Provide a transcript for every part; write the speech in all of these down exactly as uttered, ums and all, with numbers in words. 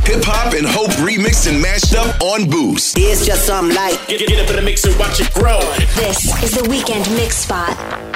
hip-hop and hope remixed and mashed up on Boost. It's just something like Get, get up in the mix and watch it grow. This is the Weekend Mix Spot.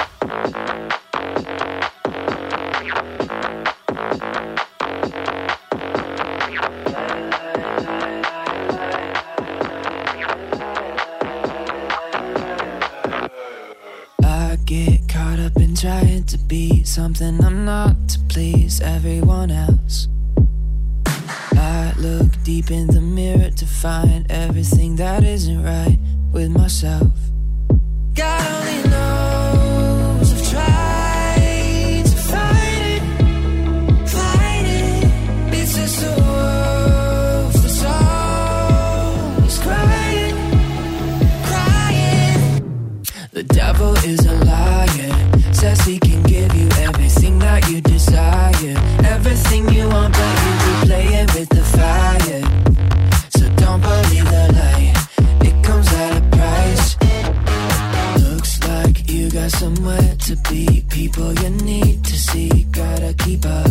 I get caught up in trying to be something I'm not to please everyone else. I look deep in the mirror to find everything that isn't right with myself. God only knows I've tried to fight it, fight it. It's just a wolf that's always crying, crying. The devil is a liar, says he can give you everything that you desire, everything you want, but you be playing with the fire. So don't believe the lie, it comes at a price. Looks like you got somewhere to be, people you need to see, gotta keep up.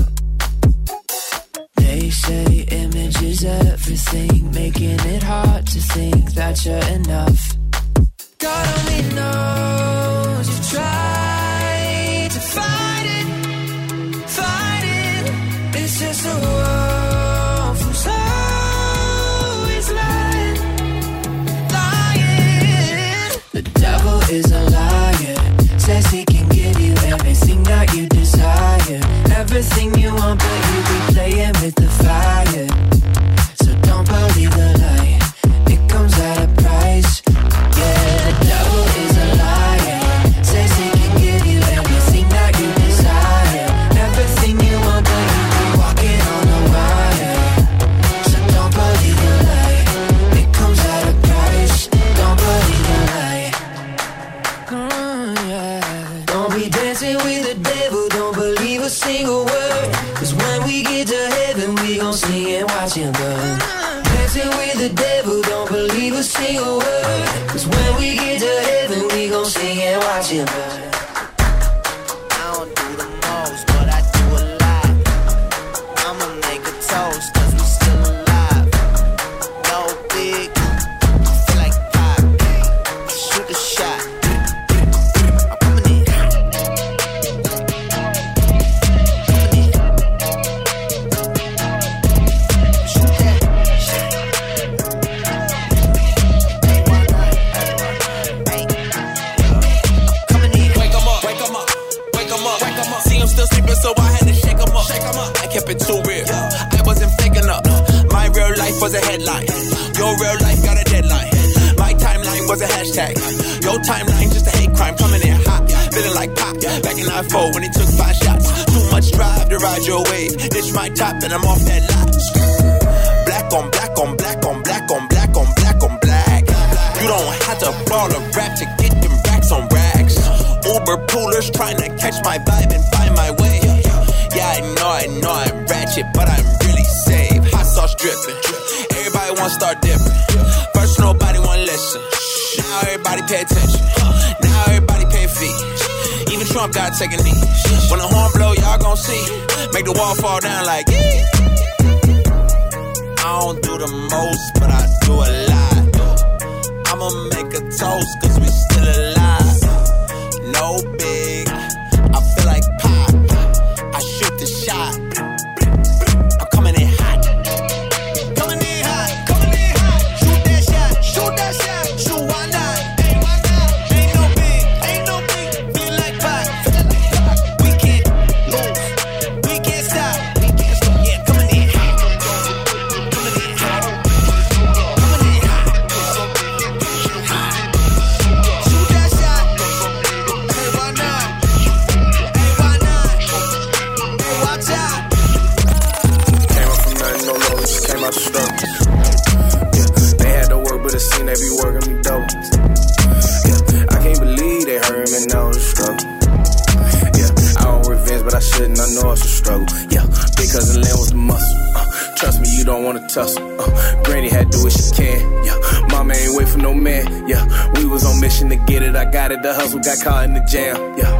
They say image is everything, making it hard to think that you're enough. God only knows you try to fight it, fight it. It's just a wolf who's always lying, lying. The devil is a liar, says he can give you everything that you desire, everything you want, but you be playing with the fire. So don't believe the lie, it comes at a price. Yeah, the devil is a liar, says he can give you everything that you desire, everything you want, but you be walking on a wire. So don't believe the lie, it comes at a price. Don't believe the lie. Mm, yeah. Don't be dancing with the devil, don't believe a single word, cause when we get to heaven we gon' see and watch him burn. Dancing with the devil, don't believe a single word, cause when we get to heaven we gon' see and watch him burn. I don't do the most, but I do a lot. I'ma make a toast, cause we still alive. No big, I feel like pop. I shoot a shot. I'm coming in. Coming in. Shoot that shot. Hey, why not? Hey. Coming in. Wake 'em up, wake 'em up, wake 'em up, wake 'em up. See, I'm still sleeping, so I had to shake 'em up, shake 'em up. I kept it too real, I wasn't faking up. My real life was a headline, your real life got a deadline. My timeline was a hashtag, your timeline just a hate crime. Coming in hot, feeling like pop. Back in nine four when he took five shots. Too much drive to ride your wave. Ditch my top and I'm off that lot. Black on black on black on black on black on black on black. You don't have to ball a rap to get them racks on racks. Uber poolers trying to catch my vibe and find my way. Yeah, I know, I know I'm ratchet, but I'm really safe. Hot sauce dripping, everybody wanna start dipping. First nobody wanna listen, now everybody pay attention. Now everybody pay a fee, even Trump got taking a knee. When the horn blow, y'all gon' see. Make the wall fall down like yeah. I don't do the most, but I do a lot. I'ma make a toast, cause we still alive. No big, I feel like pop. I shoot the shot. I'm coming in hot. Coming in hot, coming in hot. Shoot that shot, shoot that shot. Shoot, why not? Hey, why not? Ain't no big, ain't no big. Feel like pop. We can't lose, we can't stop. We can't stop. Yeah, coming in hot. Coming in hot. Coming in hot. Hot. Shoot that shot. Hey, why not? Hey, why not? Hey, watch out. Came up from nothing, no low, just came out the struggle. Yeah, they had to work, but it seemed they be working me double. Yeah, I can't believe they heard me now the struggle. Yeah, I don't revenge, but I shouldn't, I know it's a struggle. Yeah, big cousin Len was the muscle. Uh, trust me, you don't wanna tussle. Uh, Granny had to do what she can. Yeah, mama ain't wait for no man. Yeah, we was on mission to get it, I got it. The hustle got caught in the jam. Yeah,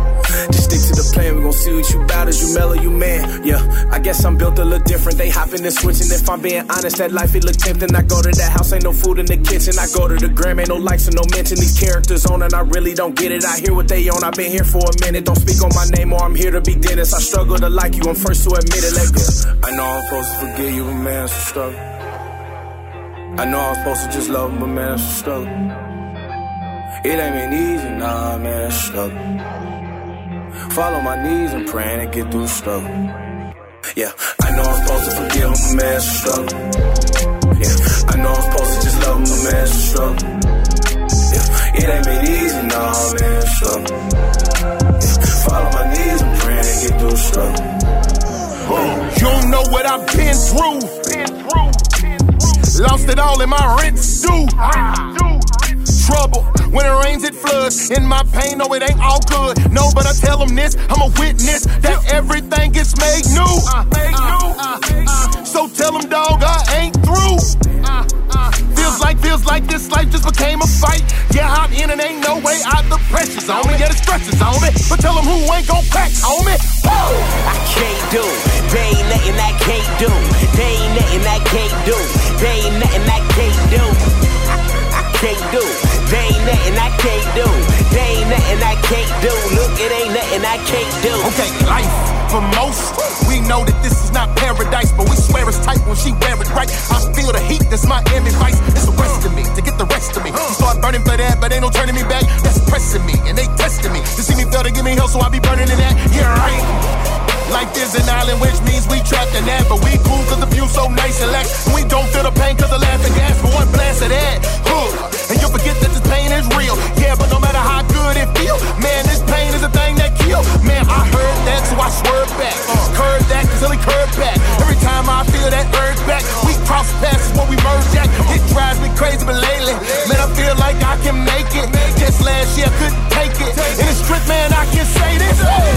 Just stick to the plan, we gon' see what you bout as you mellow, you man. Yeah, I guess I'm built a little different. They hopping and switching. If I'm being honest, that life it look tempting. I go to that house, ain't no food in the kitchen. I go to the gram, ain't no likes and no mention. These characters on and I really don't get it. I hear what they on, I've been here for a minute. Don't speak on my name or I'm here to be Dennis. I struggle to like you, I'm first to admit it. Let go. I know I'm supposed to forgive you, but man, it's a struggle. I know I'm supposed to just love him, but man, it's a struggle. It ain't been easy, nah, man, it's a struggle. Fall on my knees and praying to get through the struggle. Yeah, I know I'm supposed to forgive him, but man, it's a struggle. Yeah, I know I'm supposed to just love him, but man, it's a struggle. Yeah, it ain't been easy, nah, man, it's a struggle. Yeah, fall on my knees and praying to get through the struggle. You don't know what I've been through. Been through. Lost it all in my rent's due. Trouble, when it rains it floods. In my pain, no it ain't all good. No, but I tell them this, I'm a witness that everything gets made new. So tell them dog I ain't through. Feels like, feels like this life just became a fight. Yeah, I'm in and ain't no way out, the pressure's on me. Yeah, the stress is on me. But tell them who ain't gon' crack on me. I can't do, there ain't nothing I can't do. There ain't nothing I can't do. There ain't nothing I can't do. I, I can't do, there ain't nothing I can't do. There ain't nothing I can't do. Look, it ain't nothing I can't do. Okay, life for most, we know that this is not paradise, but we swear it's tight when she wear it right. I feel the heat, that's my advice. It's the rest of me, to get the rest of me. She start burning for that, but ain't no turning me back. That's pressing me, and they testing me. To see me fail, to give me hell, so I be burning in that. Yeah, right. Life is an island, which means we trapped in that. But we cool cause the view so nice and lax. We don't feel the pain cause the laughing gas. For one blast of that, huh. And you'll forget that this pain is real. Yeah, but no matter how good it feel, man, this pain is a thing that kill. Man, I heard that, so I swerved back. Curved that, till he curved back. Every time I feel that urge back, we cross paths when we merge that. It drives me crazy, but lately, man, I feel like I can make it. Just last year, I couldn't take it. In the strip, man, I can say this.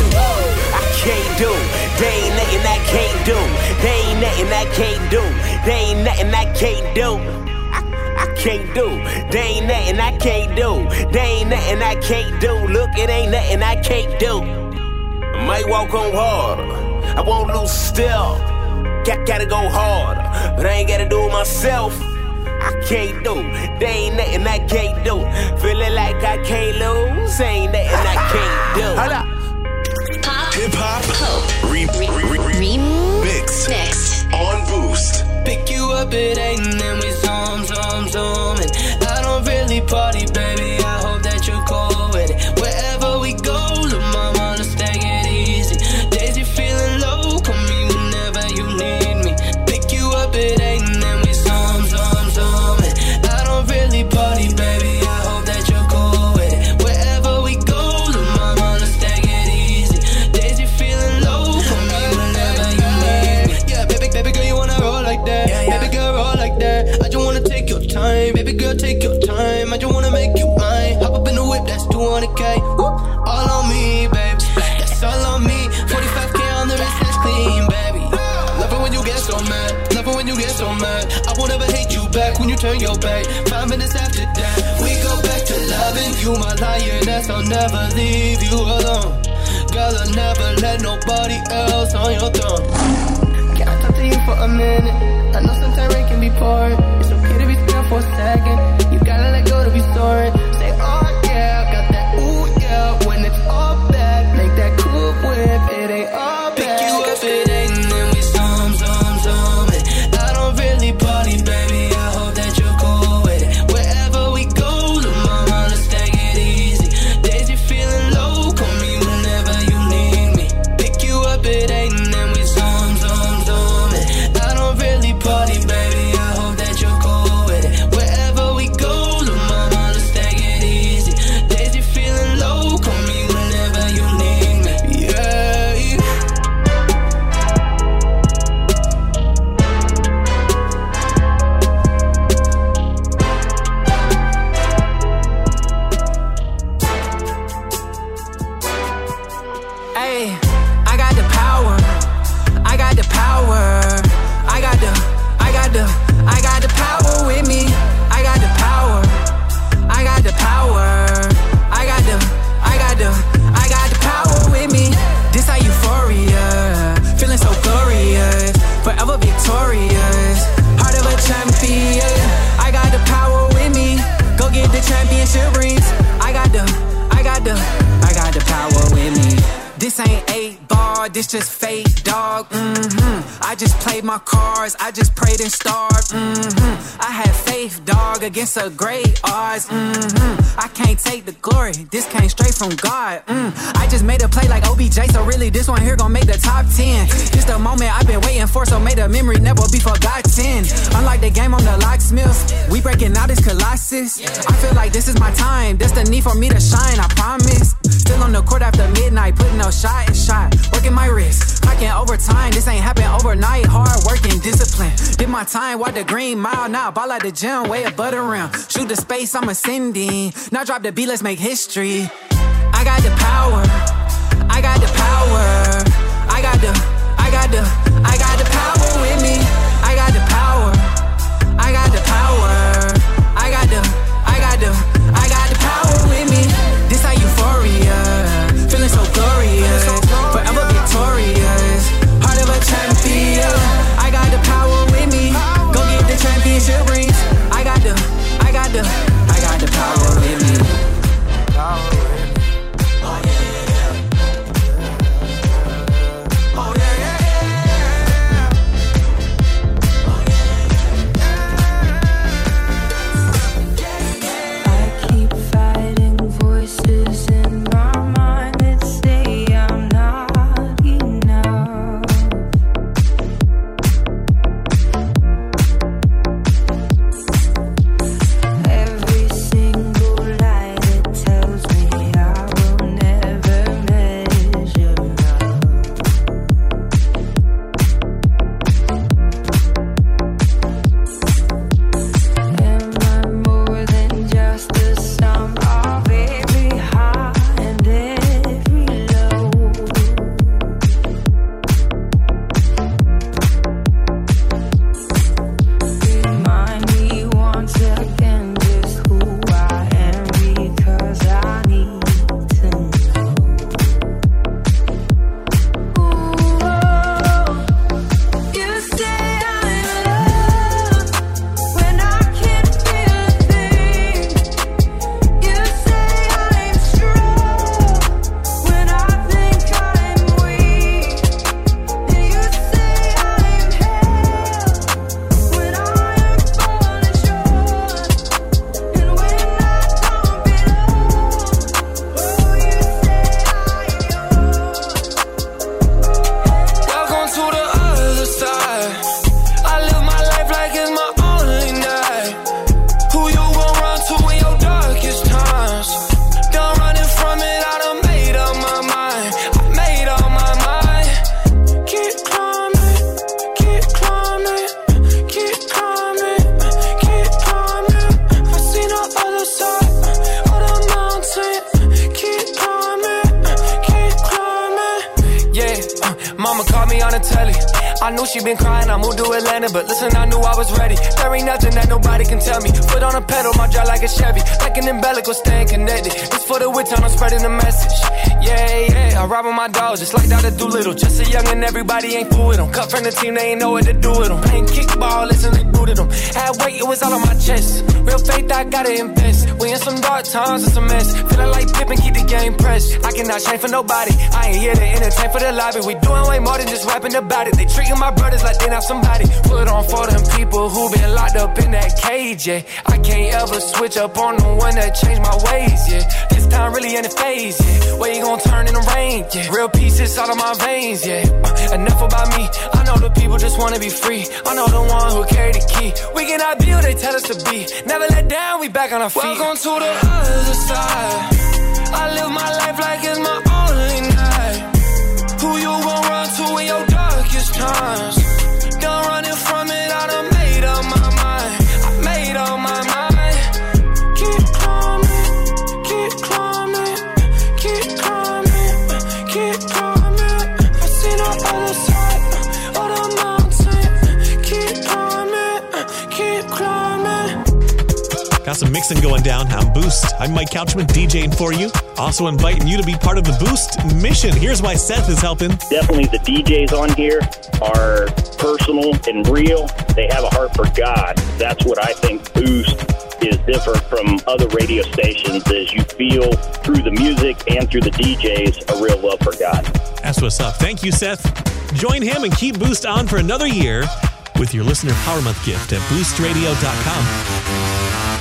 I can't do, there ain't nothing I can't do. There ain't nothing I can't do. There ain't nothing I can't do. I, I can't do, there ain't nothing I can't do. There ain't nothing I can't do. Look, it ain't nothing I can't do. I might walk on water, I won't lose still. Got, gotta go harder, but I ain't gotta do it myself. I can't do, there ain't nothing I can't do. Feeling like I can't lose, ain't nothing I can't do. Hold up. Hip hop re, re, re, re, mix Mix on Boost. Pick you up at eight and then we zoom, zoom, zoom. And I don't really party, baby. I hope that you're cool with it. Wherever we go, look, mama, let's take it easy. Days you feeling low, call me whenever you need me. Pick you up at eight and then we zoom, zoom, zoom. And I don't really party, baby. I hope that you're cool with it. Wherever we go, look, mama, let's take it easy. Days you feeling low, call me whenever you need me. Yeah, baby, baby girl, you wanna roll like that? Yeah, yeah. Baby girl, roll like that. I just wanna take your time, baby girl, take your time. I just wanna make you mine. Hop up in the whip, that's two hundred K. Whoop, all on me, baby. That's all on me. forty-five K on the wrist, that's clean, baby. Love it when you get so mad. Love it when you get so mad. I won't ever hate you back when you turn your back. Five minutes after that, we go back to loving you, my lioness. I'll never leave you alone. Girl, I'll never let nobody else on your throne. Can I talk to you for a minute? I know sometimes rain can be pouring. It's okay to be still for a second. You gotta let go to be sorry. Say, oh yeah, got that ooh yeah. When it's all bad, make that cool whip. It ain't all bad. Pick you up, it ain't, and then we zoom, zoom, zoom. And I don't really party, baby. I hope that you're cool with it. Wherever we go, look, mama, let's take it easy. Days you feeling low, call me whenever you need me. Pick you up, it ain't, and then we zoom, zoom, zoom. And I don't really party, baby. I hope that you're cool with it. Wherever we go, look, mama, let's take it easy. Days you feeling low, call me whenever you need me. Yeah. Hey, I got the power. I got the power. I got the, I got the, dog, this just fate, dog. Mm-hmm. I just played my cards, I just prayed and starved. Mm-hmm. I had faith, dog, against a great odds. Mm-hmm. I can't take the glory, this came straight from God. Mm. I just made a play like O B J, so really this one here gon' make the top ten. This the moment I've been waiting for, so may the memory never be forgotten. Unlike the game on the locksmiths, we breaking out this colossus. I feel like this is my time, this the need for me to shine, I promise. Still on the court after midnight, putting no shot and shot, working my wrist, clocking overtime. This ain't happen overnight, hard work and discipline. Did my time, walk the green mile, now ball at the gym, way above the rim. Shoot the space, I'm ascending. Now drop the beat, let's make history. I got the power, I got the power, I got the, I got the, I got the power with me. I got the power, I got the power, I got the, I got the, I got the power with me. This how euphoria, feeling so glorious, forever victorious, heart of a champion. I got the power with me, go get the championship rings. I got the, I got the, I got the power with me. Power with me. Oh yeah, yeah, yeah. Oh yeah, yeah, yeah. Oh yeah, yeah. I keep fighting voices in my mind that say I'm not enough. Every single lie that tells me I will never measure up. Am I more than just the sum of every high and every low? Remind me once again just who I am, because I need to know. Ooh, you say I'm in love when I can't feel a thing. You say I'm strong when I think I'm weak. And you say I'm hell when I am falling short. And when I don't belong, oh, you say I'm yours. Welcome to the other side. I live my life like it's my only night. Who you gon' run to in your darkest times? Done running from it, I done made up my mind. I made up my mind. Keep climbing, keep climbing, keep climbing, keep climbing. I seen the other side of the mountain. Keep climbing, keep climbing. Yeah, uh, mama called me on the telly. I knew she been crying, I moved to Atlanta, but listen, I knew I was ready. There ain't nothing that nobody can tell me. Foot on a pedal, my drive like a Chevy. Like an umbilical, staying connected. It's for the wit time, I'm spreading the message. Yeah, yeah, I ride with my dogs, just like Doctor Doolittle. Just a young and everybody ain't fool with them. Cut from the team, they ain't know what to do with them. Playing kickball, listen, they booted them. Had weight, it was all on my chest. Real faith, I gotta invest. We in some dark times, it's a mess. Feeling like Pippen, keep the game pressed. I cannot shame for nobody, I ain't here to entertain for the lobby. We doing way more than just rapping about it. They treating my brothers like they not somebody. Put on for them people who been locked up in that cage, yeah. I can't ever switch up on the one that changed my ways, yeah. This time really in the phase, yeah. Where you gon' turn in the rain, yeah. Real pieces out of my veins, yeah. Uh, enough about me, I know the people just wanna be free. I know the one who carry the key. We cannot be who they tell us to be. Never let down, we back on our feet. Welcome to the other side. I live my life like it's my only night. Who you gon' run to in your darkest times? Done running from it, I done made up my mind. I made up my mind. Keep climbing, keep climbing, keep climbing, keep climbing. I see the other side of the mountain. Keep climbing, keep climbing. Got some mixing going down on Boost. I'm Mike Couchman, DJing for you. Also inviting you to be part of the Boost mission. Here's why Seth is helping. Definitely the D Js on here are personal and real. They have a heart for God. That's what I think Boost is different from other radio stations is you feel through the music and through the D Js a real love for God. That's what's up. Thank you, Seth. Join him and keep Boost on for another year with your Listener Power Month gift at boost radio dot com.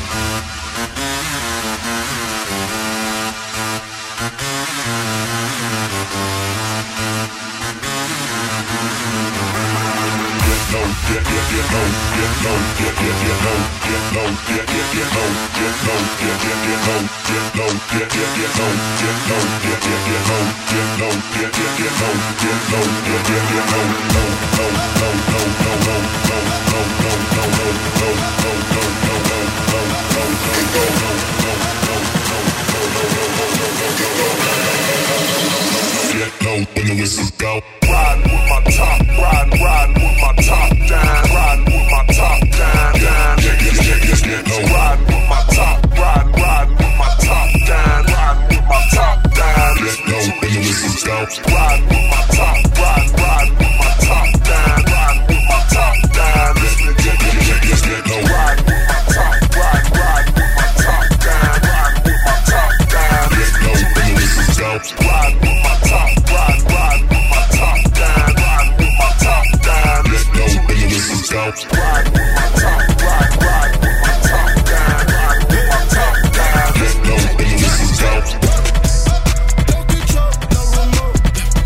When the whistles go, riding with my top, riding, riding with my top down, riding with my top down, down. Yeah, yeah, yeah, yeah, yeah, no. Riding with my top, riding, riding with my top down, riding with my top down. Yeah, no. When the whistles go, riding with my top, riding, riding with my top down, riding with my top down. Yeah, yeah, yeah, yeah, yeah, no. Riding with my top, riding, riding with my top down, riding with my top down. Yeah, no. When the whistles go, riding with my top. Riding, riding with my top down, riding with my top down. Let's go, and the whistles go. Riding with my top, riding, riding with my top down, riding with my top down. Let's go, and the whistles go. No control, no remote.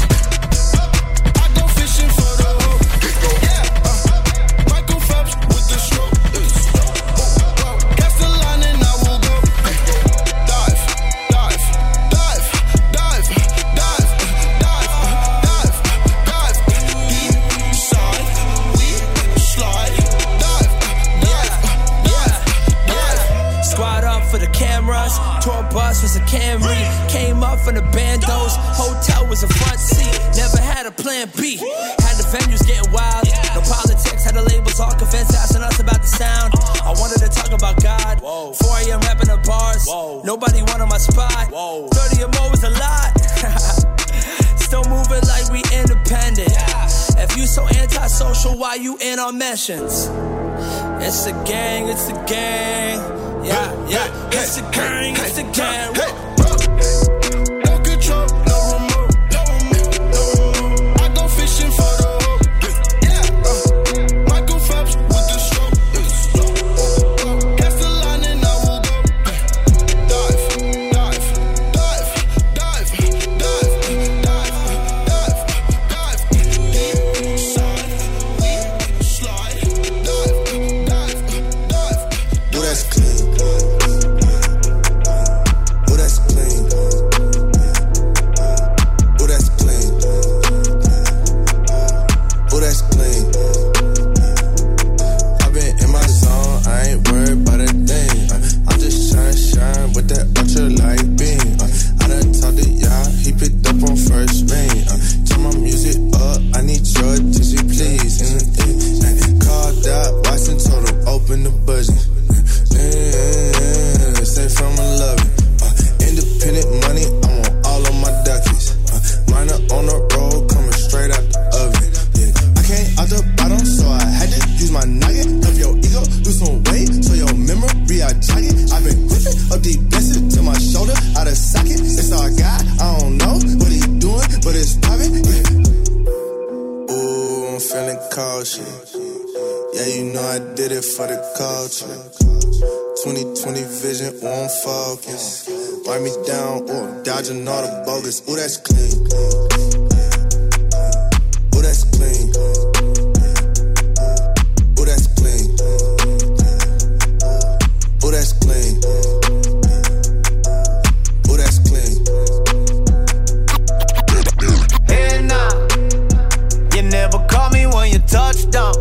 I go fishing for the hook. Yeah, uh, Michael Phelps with the stroke. Catch the line and I will go. Dive, dive, dive, dive, dive. For the cameras, tour bus was a Camry. Came up from the bandos, hotel was a front seat. Never had a plan B. Had the venues getting wild. No politics, had the labels all convinced, asking us about the sound. I wanted to talk about God. four a.m. rapping the bars. Nobody wanted my spot. thirty or more was a lot. Still moving like we independent. If you so antisocial, why you in our mentions? It's a gang, it's a gang. Yeah, yeah, it's a gang, it's a gang. No control, no remote. I go fishing for the hook. Yeah, uh, Michael Phelps with the stroke. Catch the line and I will go. Dive, dive, dive, dive, dive, dive, dive, dive. Deep side, we slide. Dive, dive, dive. Oh, that's clean. twenty twenty vision on focus. Write me down, or dodging all the bogus. Ooh, that's clean. Ooh, that's clean. Ooh, that's clean. Ooh, that's clean. Ooh, that's clean. Hey now, you never call me when you touch down.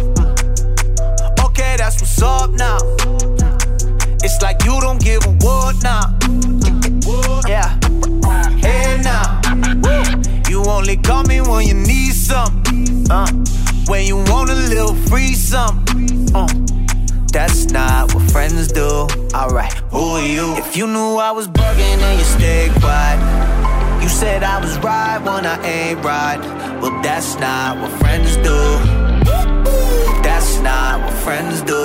Okay, that's what's up now. It's like you don't give a word now. Yeah. Hey now, you only call me when you need something. Uh, when you want a little free something. Uh, that's not what friends do. Alright, who are you? If you knew I was bugging and you stayed quiet. You said I was right when I ain't right. Well, that's not what friends do. That's not what friends do.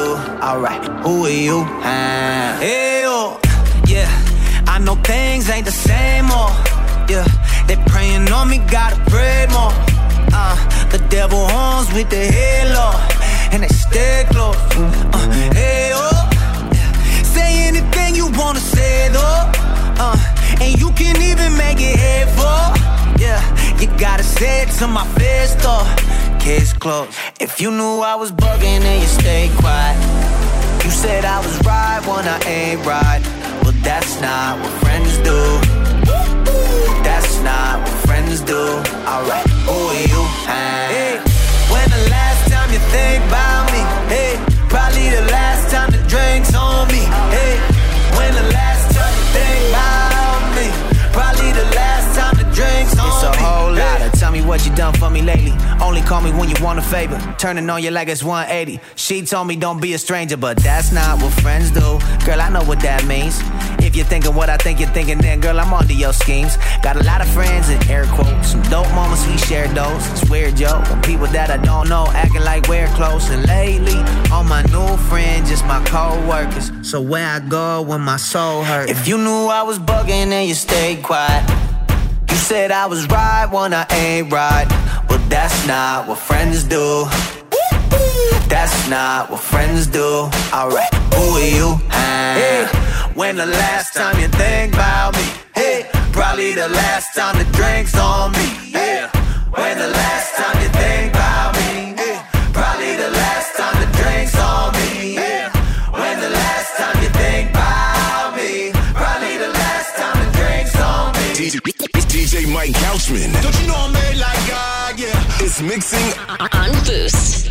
Alright, who are you? Uh, hey, oh, yeah. I know things ain't the same, oh, yeah. They praying on me, gotta pray more. Uh, the devil horns with the halo, and they stay close. Uh, hey, oh, yeah. Say anything you wanna say, though. Uh, and you can even make it hateful. Yeah, you gotta say it to my face, though. Case closed. If you knew I was bugging, then you stay quiet. You said I was right when I ain't right. Well, that's not what friends do. That's not what friends do. Alright, who are you? Hey, when the last time you think about me? Hey, probably the last time the drink's on me. Hey, when the last time you think about me? Probably the last time the drink's on me. It's a whole lot of tell me what you done for me lately. Only call me when you want a favor. Turning on you like it's one eighty. She told me don't be a stranger, but that's not what friends do. Girl, I know what that means. If you're thinking what I think you're thinking, then girl, I'm onto your schemes. Got a lot of friends in air quotes. Some dope moments, we share those. It's weird, yo, when people that I don't know acting like we're close. And lately, all my new friends, just my co-workers. So where I go when my soul hurts. If you knew I was bugging, then you stayed quiet. You said I was right when I ain't right. Well, that's not what friends do. That's not what friends do. Alright, who are you? Uh, hey, when the last time you think about me? Hey, probably the last time the drink's on me. Yeah, when the last time you think about me? Hey, probably the last time the drink's on me. Yeah, when the last time you think about me? Probably the last time the drink's on me. D J, D J Mike Couchman. Don't you know I'm made like God, yeah. It's mixing on Boost.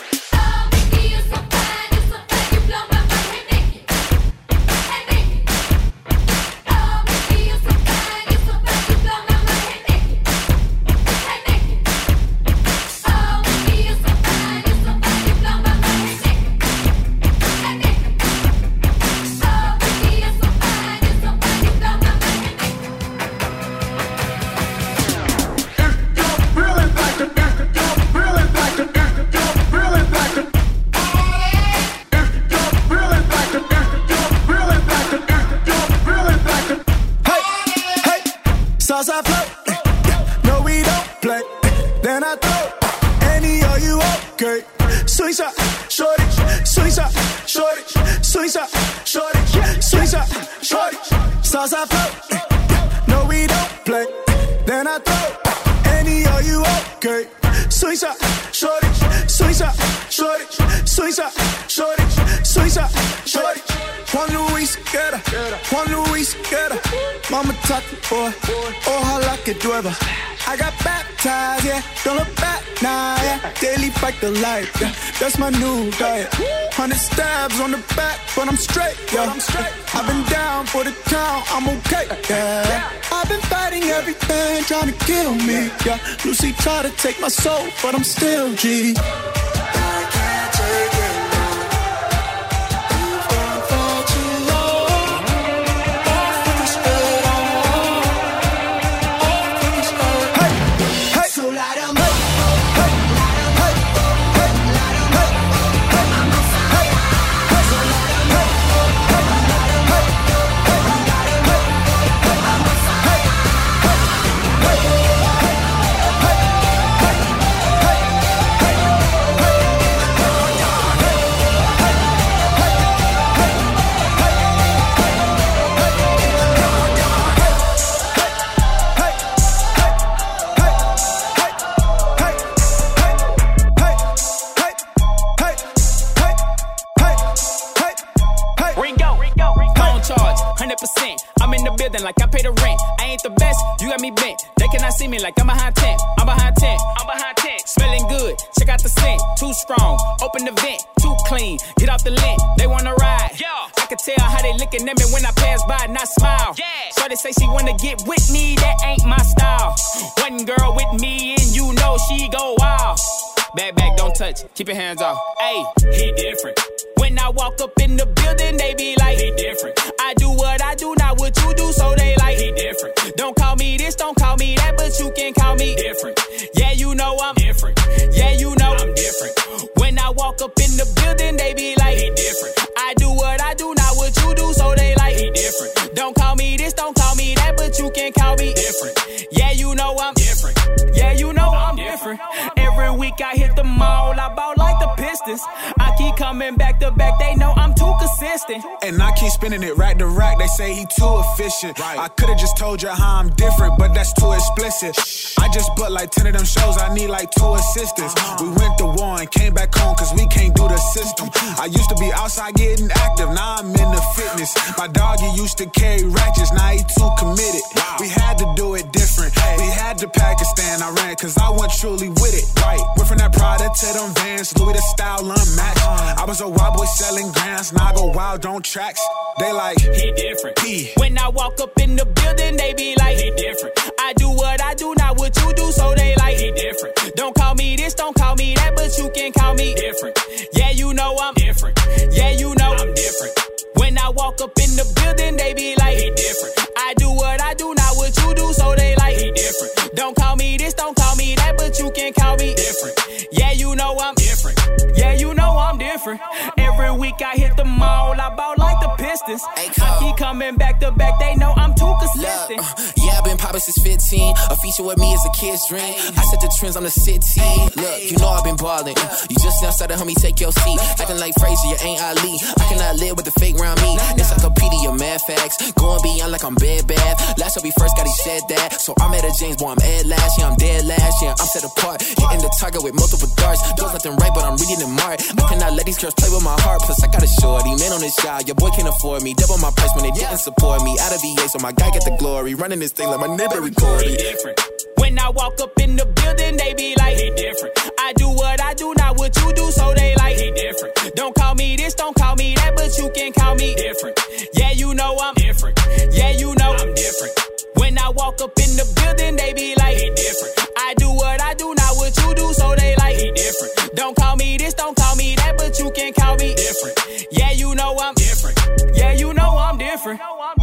I float, no we don't play. Then I throw any are you okay? Swing shot, shorty, swing shot, shorty, swing shot, shorty, swing shot, shorty. Sauce I float, no we don't play. Then I throw any are you okay? Swing shot, shorty, swing shot, shorty, swing shot, shorty, swing shot, shorty. Cuando Luis quiera, cuando Luis quiera. Mama talk boy, ojalá que llueva. I got baptized, yeah, don't look back now, yeah. Daily fight the life, yeah, that's my new diet. Hundred stabs on the back, but I'm straight, yeah. I've been down for the town, I'm okay, yeah. I've been fighting everything, trying to kill me, yeah. Lucy tried to take my soul, but I'm still G. I can't take it. Like I pay the rent, I ain't the best, you got me bent. They cannot see me like I'm behind ten, I'm behind ten, I'm behind ten. Smelling good, check out the scent, too strong, open the vent, too clean, get off the lint, they wanna ride. Yeah. I can tell how they looking at me when I pass by, not smile. Yeah. So they say she wanna get with me, that ain't my style. One girl with me and you know she go wild. Back, back, don't touch, keep your hands off. Ayy, he different. When I walk up in the building, they be like, he different. I do what I do, not what you do, so they like, he different. Don't call me this, don't call me that, but you can call me different. Yeah, you know I'm different. Yeah, you know I'm different. When I walk up in the building, they be like, he different. keep coming back to back, they know I'm too consistent. And I keep spinning it rack to rack, they say he too efficient. Right. I could've just told you how I'm different, but that's too explicit. I just booked like ten of them shows, I need like two assistants. Uh-huh. We went to war and came back home cause we can't do the system. I used to be outside getting active, now I'm in the fitness. My doggy used to carry ratchets, now he too committed. Wow. We had to do it different, hey. We had to Pakistan, I ran cause I went truly with it. Right, went from that Prada to them Vans, Louis the style unmatched. Uh-huh. I was a wild boy selling grams, now I go wild on tracks. They like, he different. He. When I walk up in the building, they be like, he different. I do what I do, not what you do, so they like, he different. Don't call me this, don't call me that, but you can call me different. Yeah, you know I'm different. Yeah, you know I'm different. When I walk up in the building, they be like, he different. I do what I do, not what you do, so they like, he different. Don't call me this, don't call me that, but you can call me different. Yeah, you know I'm different. Yeah, you know I'm different. Every week I hit the mall, I bought like the Pistons. I keep coming back to back, they know I'm too consistent. Look, uh, yeah, I've been poppin' since fifteen. A feature with me is a kid's dream. I set the trends on the city. Look, you know I've been ballin'. You just now started, homie, take your seat. Acting like Frazier, you ain't Ali. I cannot live with the fake round me. Encyclopedia, mad facts. Going beyond like I'm bad, bad. Last time we first got, he said that. So I'm at a James, boy, I'm Ed last. Yeah, I'm dead last. Yeah, I'm set apart. Hitting the target with multiple darts. Does nothing right, but I'm reading the mark. I cannot let these girls play with my heart. Plus, I got a shorty, man on this job. Your boy can't afford me. Double my price when they didn't support me. Out of V A, so my guy get the glory. Running this thing like my neighbor recording. When I walk up in the building, they be like, he different. I do what I do, not what you do, so they like, he different. Don't call me this, don't call me that, but you can call me different. Yeah, you know I'm different. Yeah, you know I'm different. When I walk up in the building, they be like, he different. I do what I do, not what you do, so they like, he different. Don't call me this, don't call me that, but you can call me different. Yeah, you know I'm different. Yeah, you know I'm different.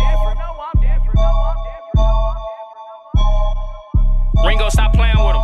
Ringo, stop playing with him.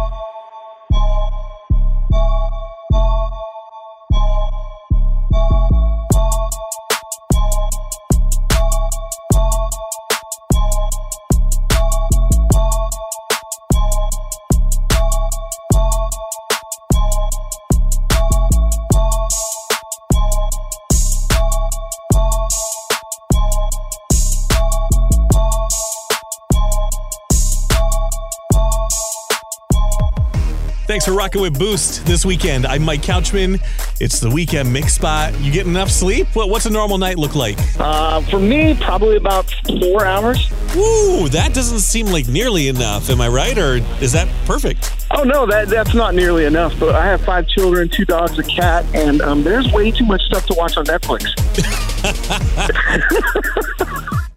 Thanks for rocking with Boost this weekend. I'm Mike Couchman. It's the weekend mix spot. You get enough sleep? What, what's a normal night look like? Uh, for me, probably about four hours. Ooh, that doesn't seem like nearly enough. Am I right, or is that perfect? Oh, no, that that's not nearly enough. But I have five children, two dogs, a cat, and um, there's way too much stuff to watch on Netflix.